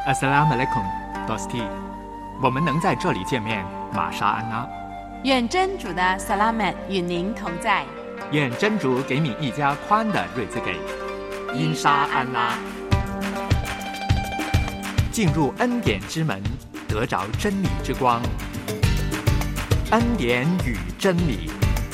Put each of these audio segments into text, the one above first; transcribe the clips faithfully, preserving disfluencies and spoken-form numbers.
Assalamu alaikum, Dosti。我们能在这里见面，玛莎安拉。 愿真主的萨拉曼与您同在。 愿真主给你一家宽的瑞兹给。因沙安拉。进入恩典之门，得着真理之光。恩典与真理。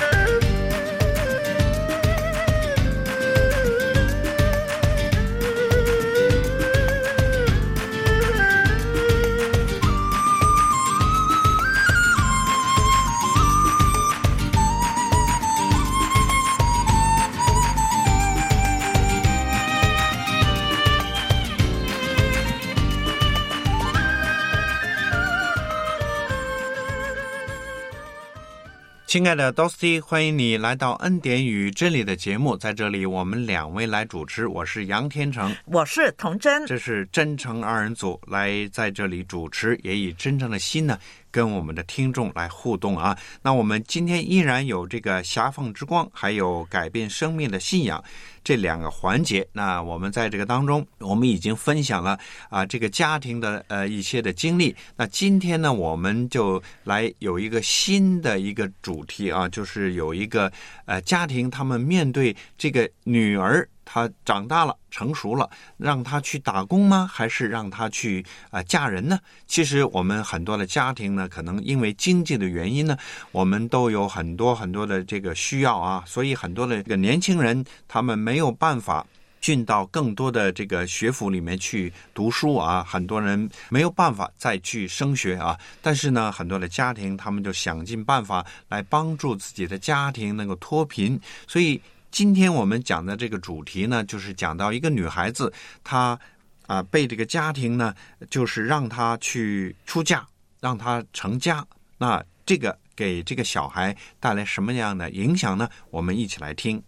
亲爱的 Dosti， 欢迎你来到恩典与真理的节目。在这里我们两位来主持，我是杨天成， 我是童真， 这是真诚二人组来在这里主持，也以真正的心呢跟我们的听众来互动啊。那我们今天依然有这个狭缝之光，还有改变生命的信仰这两个环节。那我们在这个当中，我们已经分享了啊这个家庭的呃一些的经历。那今天呢，我们就来有一个新的一个主题啊，就是有一个呃家庭，他们面对这个女儿。她长大了，成熟了，让她去打工吗？还是让她去啊、呃、嫁人呢？其实我们很多的家庭呢，可能因为经济的原因呢，我们都有很多很多的这个需要啊，所以很多的这个年轻人他们没有办法进到更多的这个学府里面去读书啊，很多人没有办法再去升学啊。但是呢，很多的家庭他们就想尽办法来帮助自己的家庭能够脱贫，所以。今天我们讲的这个主题呢，就是讲到一个女孩子，她啊、呃、被这个家庭呢，就是让她去出嫁，让她成家。那这个给这个小孩带来什么样的影响呢？我们一起来听。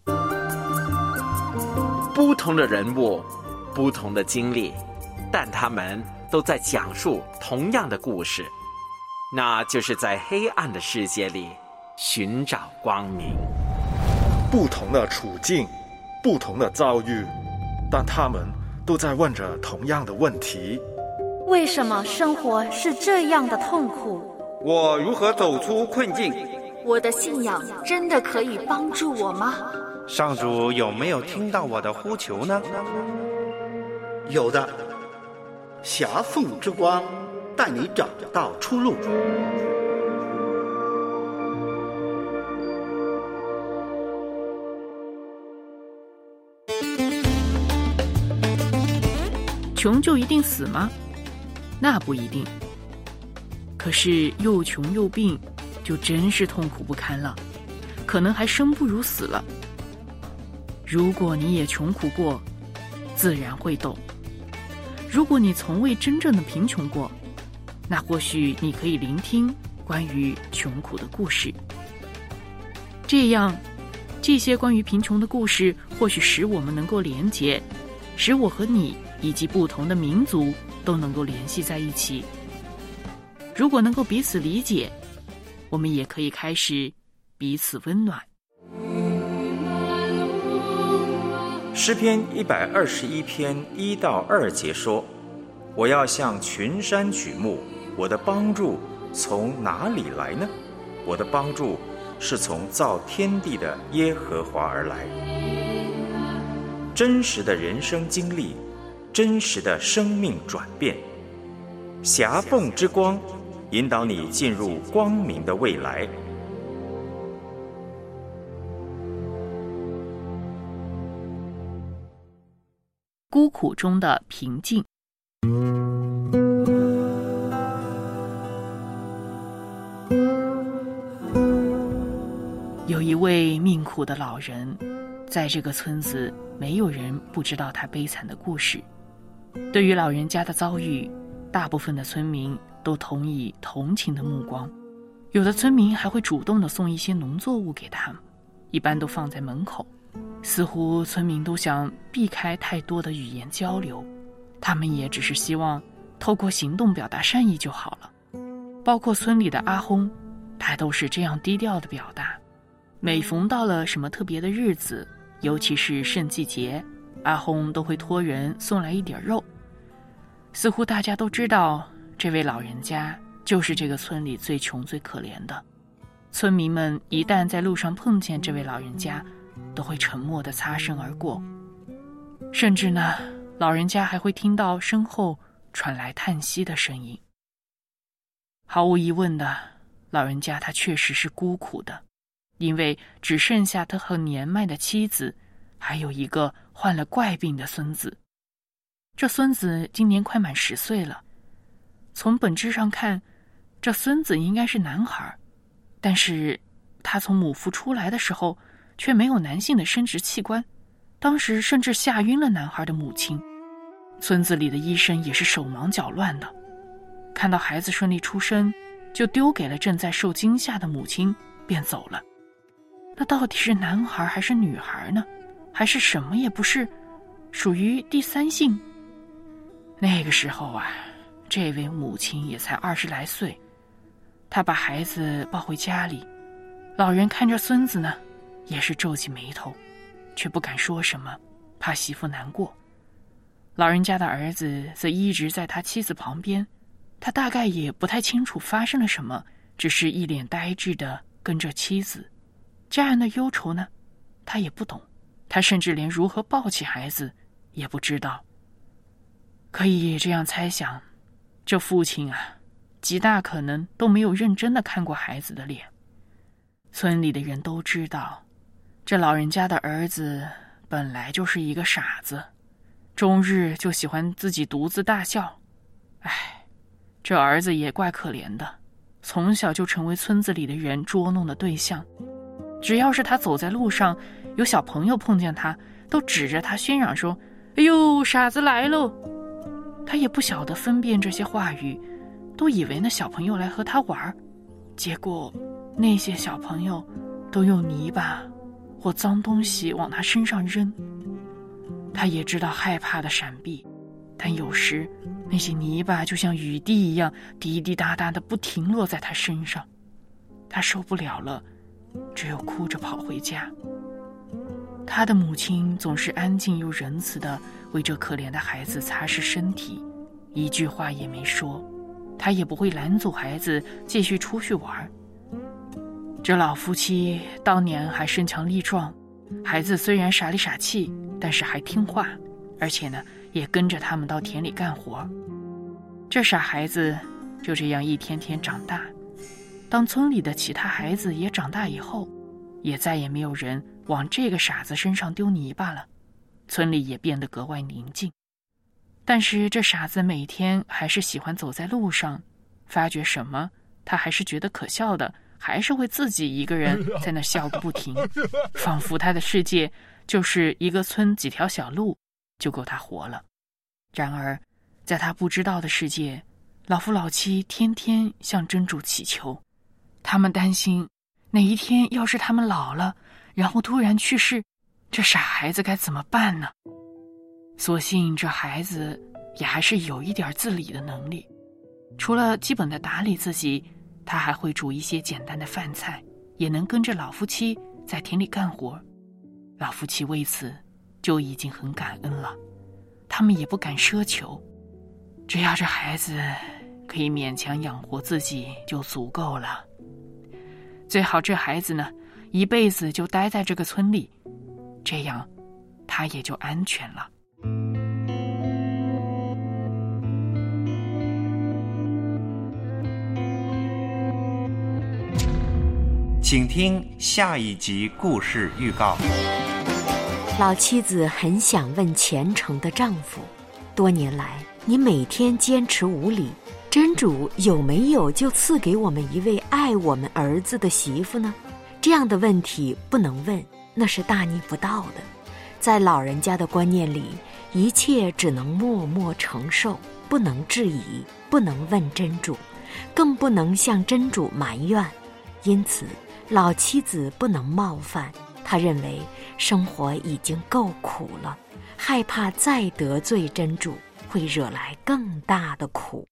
不同的人物，不同的经历，但他们都在讲述同样的故事，那就是在黑暗的世界里寻找光明。 不同的处境，不同的遭遇，但他们都在问着同样的问题： 为什么生活是这样的痛苦？ 我如何走出困境？ 我的信仰真的可以帮助我吗？ 上主有没有听到我的呼求呢？ 有的，狭缝之光带你找到出路。 穷就一定死吗？那不一定。可是又穷又病，就真是痛苦不堪了，可能还生不如死了。如果你也穷苦过，自然会懂。如果你从未真正的贫穷过，那或许你可以聆听关于穷苦的故事。这样，这些关于贫穷的故事，或许使我们能够连结，使我和你以及不同的民族都能够联系在一起。如果能够彼此理解，我们也可以开始彼此温暖。 诗篇一百二十一篇一到二节说：我要向群山举目，我的帮助从哪里来呢？我的帮助是从造天地的耶和华而来。真实的人生经历，真实的生命转变，狭缝之光引导你进入光明的未来。 孤苦中的平静。有一位命苦的老人，在这个村子没有人不知道他悲惨的故事。对于老人家的遭遇，大部分的村民都投以同情的目光，有的村民还会主动地送一些农作物给他们，一般都放在门口。似乎村民都想避开太多的语言交流，他们也只是希望透过行动表达善意就好了。包括村里的阿訇，他都是这样低调的表达。每逢到了什么特别的日子，尤其是圣祭节，阿訇都会托人送来一点肉。 似乎大家都知道这位老人家就是这个村里最穷最可怜的。村民们一旦在路上碰见这位老人家，都会沉默地擦身而过，甚至呢，老人家还会听到身后传来叹息的声音。毫无疑问的，老人家他确实是孤苦的，因为只剩下他和年迈的妻子，还有一个患了怪病的孙子。这孙子今年快满十岁了，从本质上看，这孙子应该是男孩，但是他从母腹出来的时候却没有男性的生殖器官，当时甚至吓晕了男孩的母亲。村子里的医生也是手忙脚乱的，看到孩子顺利出生，就丢给了正在受惊吓的母亲，便走了。那到底是男孩还是女孩呢？还是什么也不是，属于第三性？那个时候啊，这位母亲也才二十来岁，她把孩子抱回家里，老人看着孙子呢，也是皱起眉头，却不敢说什么，怕媳妇难过。老人家的儿子则一直在他妻子旁边，他大概也不太清楚发生了什么，只是一脸呆滞地跟着妻子。家人的忧愁呢，他也不懂，他甚至连如何抱起孩子也不知道。可以这样猜想，这父亲啊，极大可能都没有认真地看过孩子的脸。村里的人都知道，这老人家的儿子本来就是一个傻子，终日就喜欢自己独自大笑。唉，这儿子也怪可怜的，从小就成为村子里的人捉弄的对象。只要是他走在路上，有小朋友碰见他，都指着他宣嚷说：“哎呦，傻子来喽！”他也不晓得分辨这些话语，都以为那小朋友来和他玩，结果那些小朋友都用泥巴或脏东西往他身上扔。他也知道害怕的闪避，但有时那些泥巴就像雨滴一样滴滴答答的不停落在他身上。他受不了了，只有哭着跑回家。他的母亲总是安静又仁慈地为这可怜的孩子擦拭身体，一句话也没说，他也不会拦阻孩子继续出去玩。这老夫妻当年还身强力壮，孩子虽然傻里傻气，但是还听话，而且呢，也跟着他们到田里干活。这傻孩子就这样一天天长大。当村里的其他孩子也长大以后，也再也没有人往这个傻子身上丢泥巴了，村里也变得格外宁静。但是这傻子每天还是喜欢走在路上，发觉什么他还是觉得可笑的，还是会自己一个人在那笑个不停，仿佛他的世界就是一个村几条小路就够他活了。然而在他不知道的世界，老夫老妻天天向真主祈求，他们担心哪一天要是他们老了，然后突然去世，这傻孩子该怎么办呢？所幸这孩子也还是有一点自理的能力，除了基本的打理自己，他还会煮一些简单的饭菜，也能跟着老夫妻在田里干活。老夫妻为此就已经很感恩了，他们也不敢奢求，只要这孩子可以勉强养活自己就足够了。最好这孩子呢，一辈子就待在这个村里，这样他也就安全了。 请听下一集故事预告。 老妻子很想问虔诚的丈夫，多年来你每天坚持无礼，真主有没有就赐给我们一位爱我们儿子的媳妇呢？这样的问题不能问，那是大逆不道的。在老人家的观念里，一切只能默默承受，不能质疑，不能问真主，更不能向真主埋怨。因此老妻子不能冒犯，她认为生活已经够苦了，害怕再得罪真主会惹来更大的苦。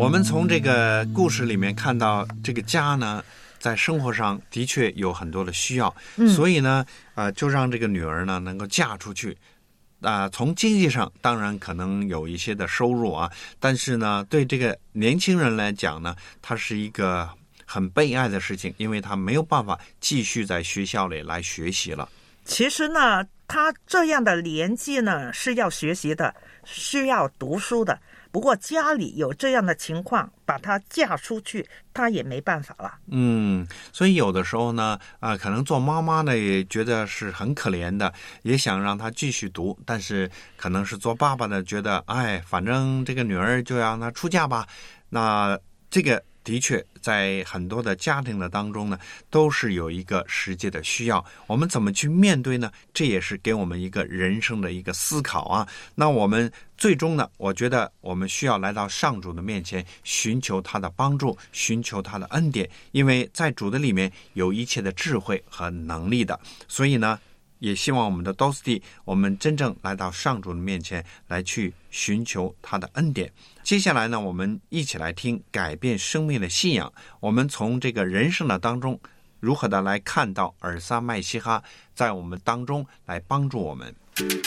我们从这个故事里面看到，这个家呢在生活上的确有很多的需要，嗯、所以呢呃就让这个女儿呢能够嫁出去。啊、呃，从经济上当然可能有一些的收入啊，但是呢对这个年轻人来讲呢，它是一个很悲哀的事情，因为他没有办法继续在学校里来学习了。 其实呢他这样的年纪呢是要学习的，需要读书的，不过家里有这样的情况，把她嫁出去她也没办法了。 嗯，所以有的时候呢啊、呃，可能做妈妈呢也觉得是很可怜的，也想让她继续读，但是可能是做爸爸的觉得哎，反正这个女儿就让她出嫁吧。那这个的确在很多的家庭的当中呢都是有一个实际的需要，我们怎么去面对呢？这也是给我们一个人生的一个思考啊。那我们最终呢，我觉得我们需要来到上主的面前，寻求他的帮助，寻求他的恩典，因为在主的里面有一切的智慧和能力的。所以呢也希望我们的 D O S T 我们真正来到上主的面前来去寻求他的恩典。接下来呢，我们一起来听改变生命的信仰，我们从这个人生的当中如何的来看到尔撒麦西哈在我们当中来帮助我们。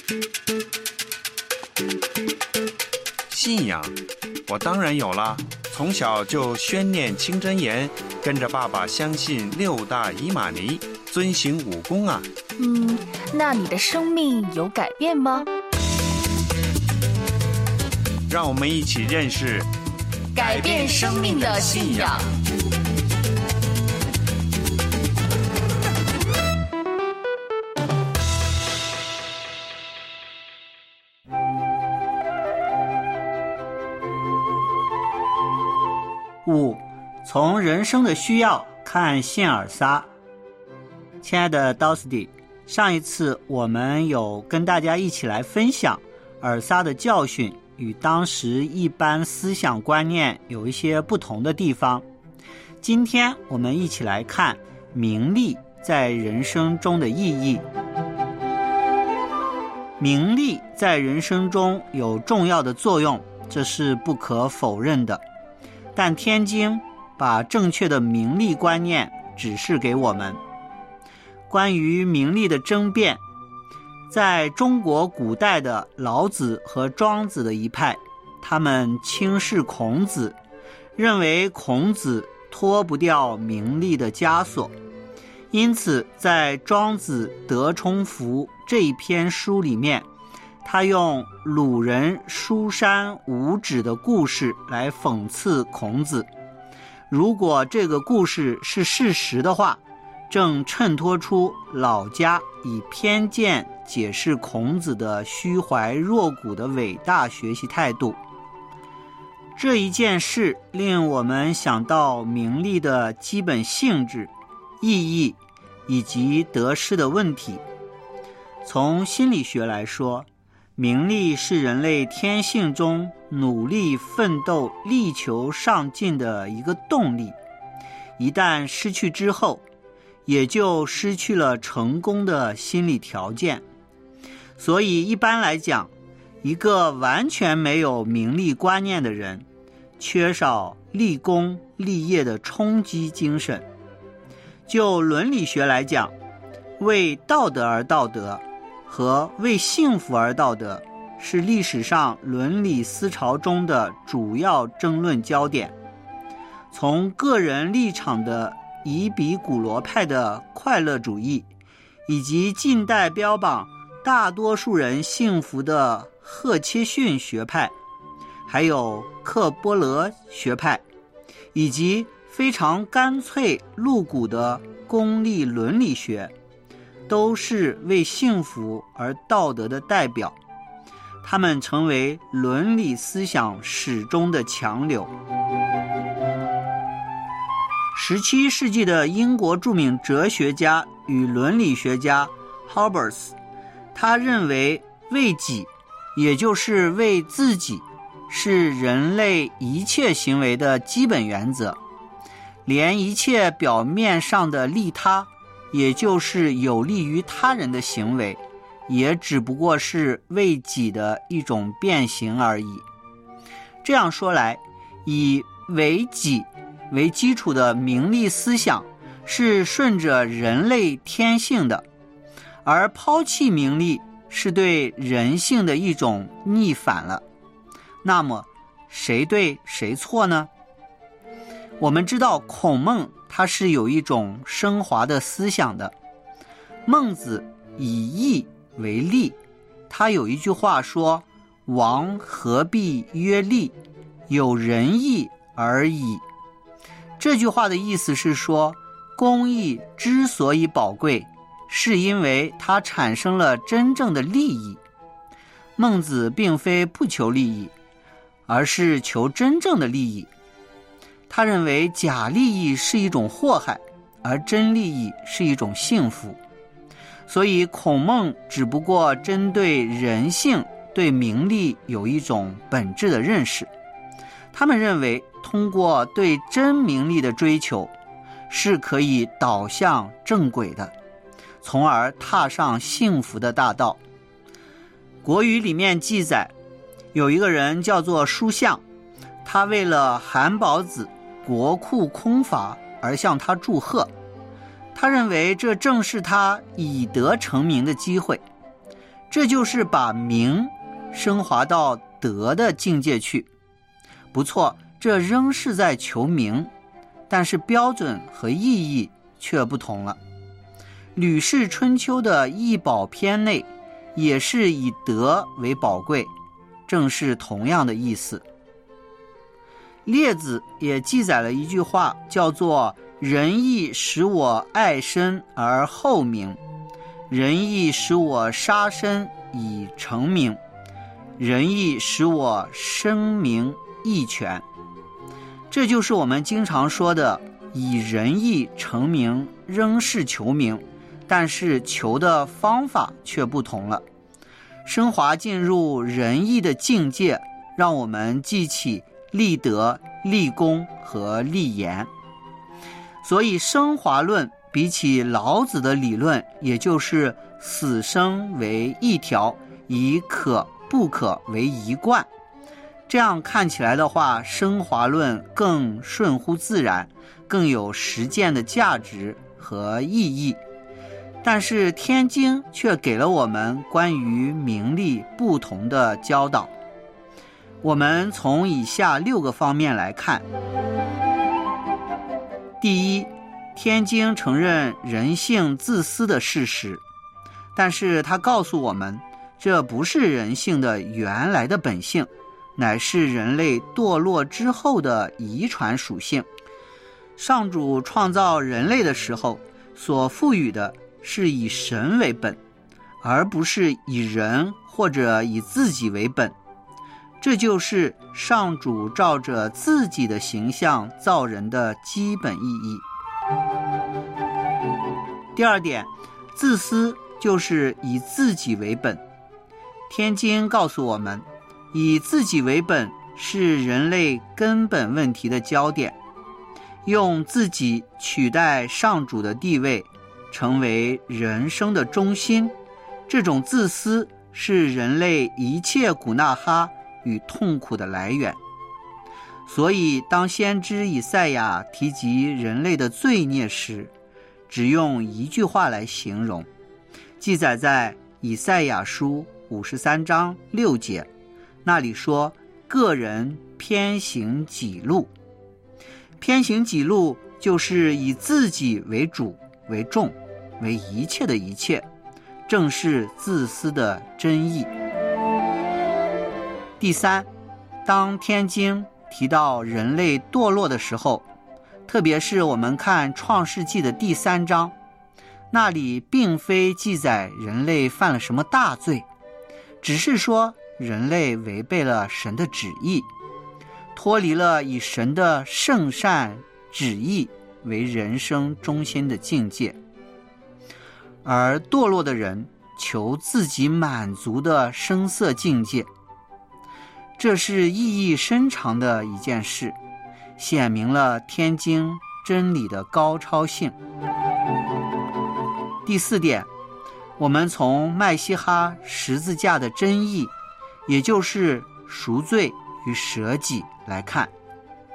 信仰我当然有了，从小就宣念清真言，跟着爸爸相信六大伊玛尼，遵行武功啊。 嗯，那你的生命有改变吗？ 让我们一起认识改变生命的信仰。 五，从人生的需要看信尔撒。亲爱的 D O S T， 上一次我们有跟大家一起来分享尔撒的教训与当时一般思想观念有一些不同的地方。今天我们一起来看名利在人生中的意义。名利在人生中有重要的作用，这是不可否认的。但天经把正确的名利观念指示给我们。关于名利的争辩，在中国古代的老子和庄子的一派，他们轻视孔子，认为孔子脱不掉名利的枷锁，因此在庄子德充符这一篇书里面，他用鲁人书山无止的故事来讽刺孔子。如果这个故事是事实的话，正衬托出老家以偏见解释孔子的虚怀若谷的伟大学习态度。这一件事令我们想到名利的基本性质、意义以及得失的问题。从心理学来说，名利是人类天性中努力奋斗力求上进的一个动力，一旦失去之后，也就失去了成功的心理条件。所以一般来讲，一个完全没有名利观念的人，缺少立功立业的冲击精神。就伦理学来讲，为道德而道德和为幸福而道德是历史上伦理思潮中的主要争论焦点。从个人立场的伊比古罗派的快乐主义，以及近代标榜大多数人幸福的赫切逊学派，还有克波勒学派，以及非常干脆露骨的功利伦理学，都是为幸福而道德的代表。他们成为伦理思想始终的强流。十七世纪的英国著名哲学家与伦理学家 Hobbes， 他认为为己，也就是为自己，是人类一切行为的基本原则。连一切表面上的利他，也就是有利于他人的行为，也只不过是为己的一种变形而已。这样说来， 以为己为基础的名利思想是顺着人类天性的，而抛弃名利是对人性的一种逆反了。那么谁对谁错呢？我们知道孔孟他是有一种升华的思想的。孟子以义为利，他有一句话说：王何必曰利，有仁义而已。这句话的意思是说，公义之所以宝贵，是因为它产生了真正的利益。孟子并非不求利益，而是求真正的利益。他认为假利益是一种祸害，而真利益是一种幸福。所以孔孟只不过针对人性对名利有一种本质的认识。他们认为通过对真名利的追求是可以导向正轨的，从而踏上幸福的大道。国语里面记载，有一个人叫做叔向，他为了韩宝子国库空乏而向他祝贺。他认为这正是他以德成名的机会，这就是把名升华到德的境界去。不错，这仍是在求名，但是标准和意义却不同了。吕氏春秋的义宝篇内也是以德为宝贵，正是同样的意思。列子也记载了一句话，叫做仁义使我爱身而后名，仁义使我杀身以成名，仁义使我声名益全。这就是我们经常说的以仁义成名，仍是求名，但是求的方法却不同了。升华进入仁义的境界，让我们记起立德、立功和立言。所以升华论比起老子的理论，也就是死生为一条，以可不可为一贯，这样看起来的话，升华论更顺乎自然，更有实践的价值和意义。但是天经却给了我们关于名利不同的教导。我们从以下六个方面来看。第一，天经承认人性自私的事实，但是它告诉我们，这不是人性的原来的本性，乃是人类堕落之后的遗传属性。上主创造人类的时候，所赋予的是以神为本，而不是以人或者以自己为本。这就是上主照着自己的形象造人的基本意义。第二点，自私就是以自己为本。天经告诉我们，以自己为本是人类根本问题的焦点，用自己取代上主的地位，成为人生的中心，这种自私是人类一切苦纳哈与痛苦的来源。所以当先知以赛亚提及人类的罪孽时，只用一句话来形容，记载在以赛亚书五十三章六节，那里说个人偏行己路。偏行己路就是以自己为主为重为一切的一切，正是自私的真意。第三，当天经提到人类堕落的时候，特别是我们看创世纪的第三章，那里并非记载人类犯了什么大罪，只是说人类违背了神的旨意，脱离了以神的圣善旨意为人生中心的境界。而堕落的人求自己满足的声色境界，这是意义深长的一件事，显明了天经真理的高超性。第四点，我们从麦西哈十字架的真意，也就是赎罪与舍己来看。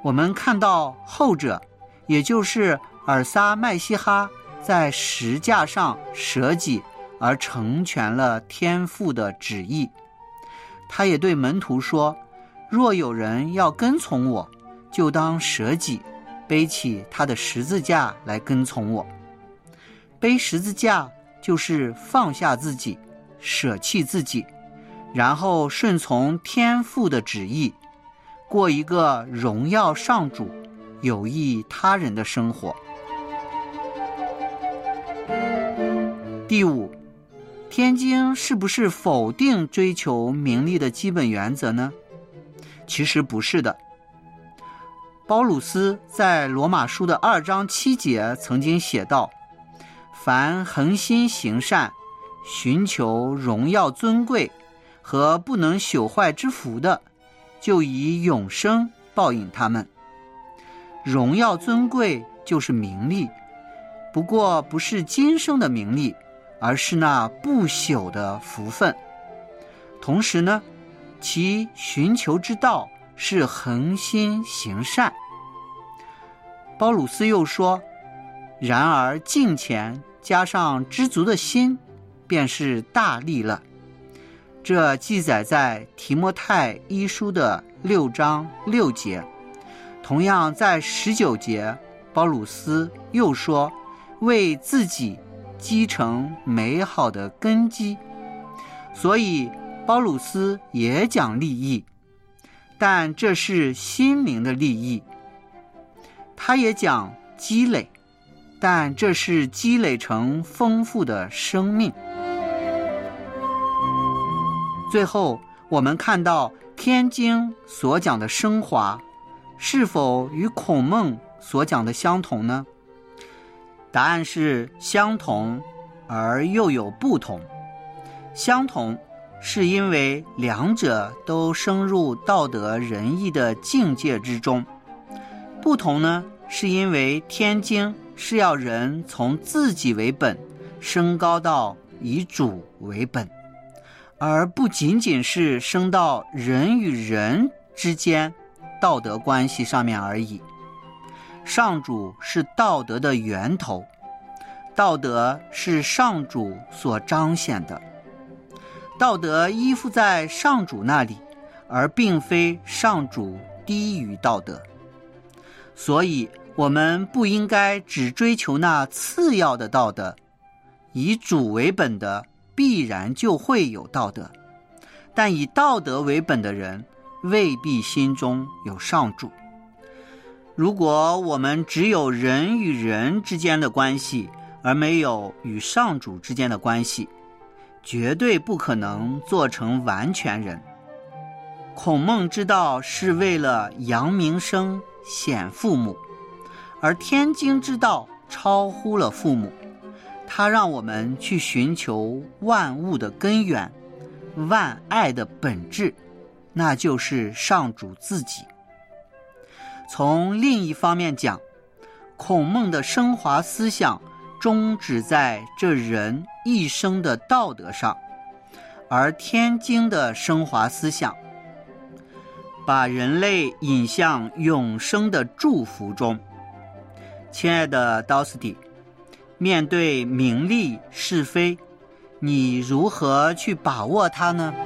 我们看到后者，也就是尔撒麦西哈在石架上舍己而成全了天父的旨意。他也对门徒说，若有人要跟从我，就当舍己，背起他的十字架来跟从我。背十字架就是放下自己，舍弃自己，然后顺从天父的旨意，过一个荣耀上主、有益他人的生活。第五，天经是不是否定追求名利的基本原则呢？其实不是的。保鲁斯在罗马书的二章七节曾经写道，凡恒心行善，寻求荣耀尊贵和不能朽坏之福的，就以永生报应他们。荣耀尊贵就是名利，不过不是今生的名利，而是那不朽的福分。同时呢，其寻求之道是恒心行善。保鲁斯又说，然而敬虔加上知足的心，便是大利了。这记载在提摩太一书的六章六节。同样在十九节，保鲁斯又说，为自己积成美好的根基。所以保鲁斯也讲利益，但这是心灵的利益。他也讲积累，但这是积累成丰富的生命。最后我们看到天经所讲的升华，是否与孔孟所讲的相同呢？答案是相同，而又有不同。相同是因为两者都升入道德仁义的境界之中，不同呢，是因为天经是要人从自己为本，升高到以主为本，而不仅仅是升到人与人之间道德关系上面而已。上主是道德的源头，道德是上主所彰显的，道德依附在上主那里，而并非上主低于道德。所以我们不应该只追求那次要的道德，以主为本的必然就会有道德，但以道德为本的人未必心中有上主。如果我们只有人与人之间的关系，而没有与上主之间的关系，绝对不可能做成完全人。孔孟之道是为了扬名声显父母，而天经之道超乎了父母，它让我们去寻求万物的根源，万爱的本质，那就是上主自己。从另一方面讲，孔孟的升华思想终止在这人一生的道德上，而天经的升华思想把人类引向永生的祝福中。亲爱的道斯蒂，面对名利是非，你如何去把握它呢？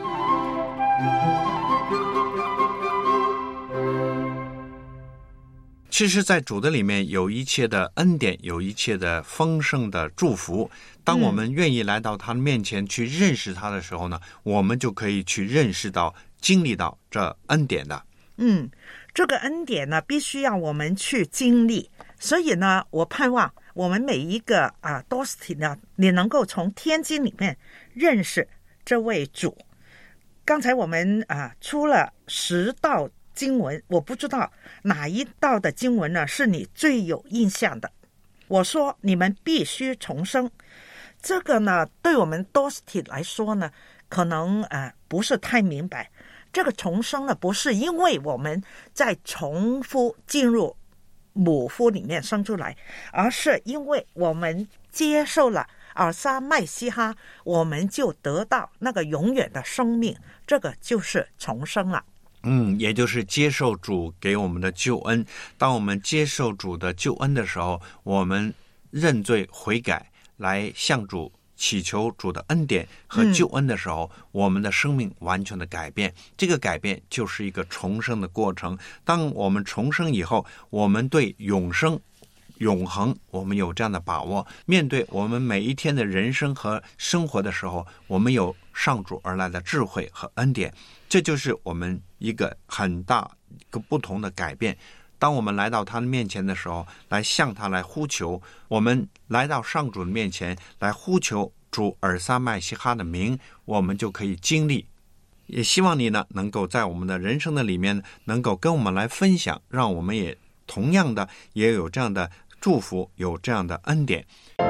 其实在主的里面有一切的恩典，有一切的丰盛的祝福。当我们愿意来到他面前去认识他的时候呢，我们就可以去认识到经历到这恩典的。 嗯，这个恩典呢必须要我们去经历，所以呢我盼望我们每一个啊 Dosty 呢，你能够从天经里面认识这位主。刚才我们啊出了十道经文，我不知道哪一道的经文呢是你最有印象的。我说你们必须重生，这个呢对我们 Dosty 来说呢可能呃不是太明白。这个重生呢不是因为我们在重复进入母腹里面生出来，而是因为我们接受了尔撒麦西哈，我们就得到那个永远的生命，这个就是重生了。 嗯，也就是接受主给我们的救恩。当我们接受主的救恩的时候，我们认罪悔改，来向主祈求主的恩典和救恩的时候、嗯、我们的生命完全的改变。这个改变就是一个重生的过程。当我们重生以后，我们对永生永恒我们有这样的把握，面对我们每一天的人生和生活的时候，我们有上主而来的智慧和恩典。这就是我们一个很大一个不同的改变。当我们来到他的面前的时候，来向他来呼求，我们来到上主的面前来呼求主尔撒麦西哈的名，我们就可以经历。也希望你呢能够在我们的人生的里面能够跟我们来分享，让我们也同样的也有这样的祝福，有这样的恩典。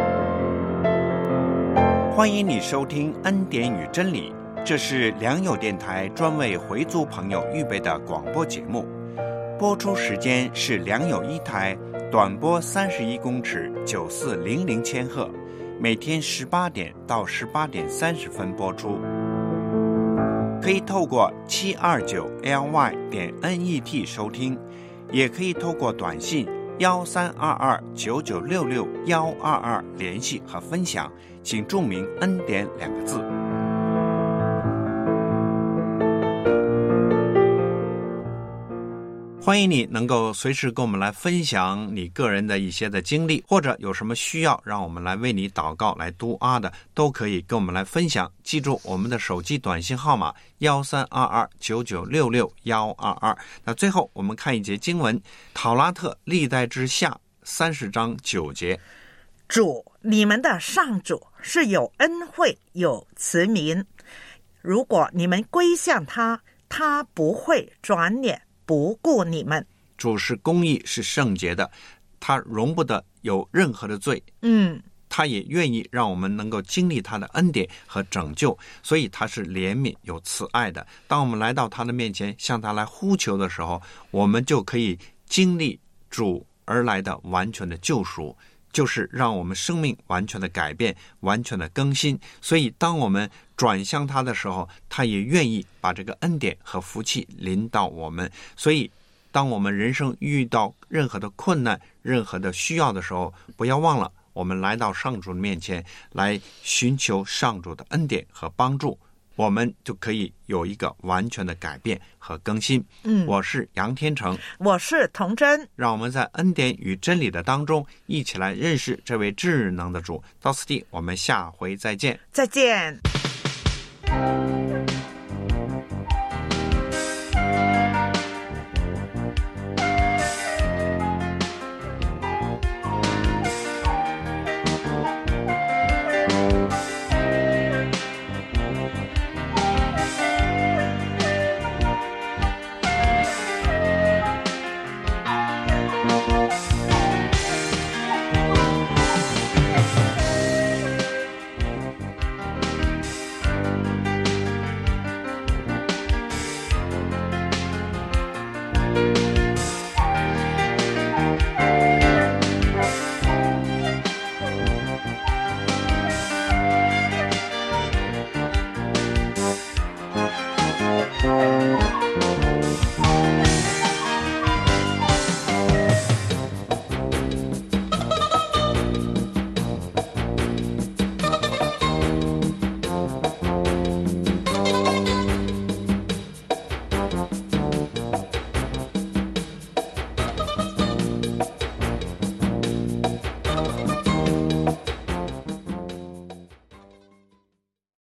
欢迎你收听恩典与真理，这是良友电台专为回族朋友预备的广播节目。播出时间是良友一台短波三十一公尺九四零零千赫，每天十八点到十八点三十分播出。可以透过七二九 L Y 点 N E T 收听，也可以透过短信幺三二二九九六六幺二二联系和分享，请注明恩典两个字。 欢迎你能够随时跟我们来分享你个人的一些的经历，或者有什么需要让我们来为你祷告来读啊的，都可以跟我们来分享。记住我们的手机短信号码幺三二二九九六六幺二二。那最后我们看一节经文，考拉特历代之下三十章九节。 主，你们的上主是有恩惠有慈悯，如果你们归向他，他不会转脸不顾你们。 主是公义是圣洁的，他容不得有任何的罪。 嗯， 他也愿意让我们能够经历他的恩典和拯救，所以他是怜悯有慈爱的。当我们来到他的面前向他来呼求的时候，我们就可以经历主而来的完全的救赎，就是让我们生命完全的改变，完全的更新。所以当我们转向他的时候，他也愿意把这个恩典和福气临到我们。所以当我们人生遇到任何的困难，任何的需要的时候，不要忘了我们来到上主的面前来寻求上主的恩典和帮助，我们就可以有一个完全的改变和更新。 嗯， 我是杨天成， 我是童真， 让我们在恩典与真理的当中一起来认识这位至能的主。到此地，我们下回再见。 再见。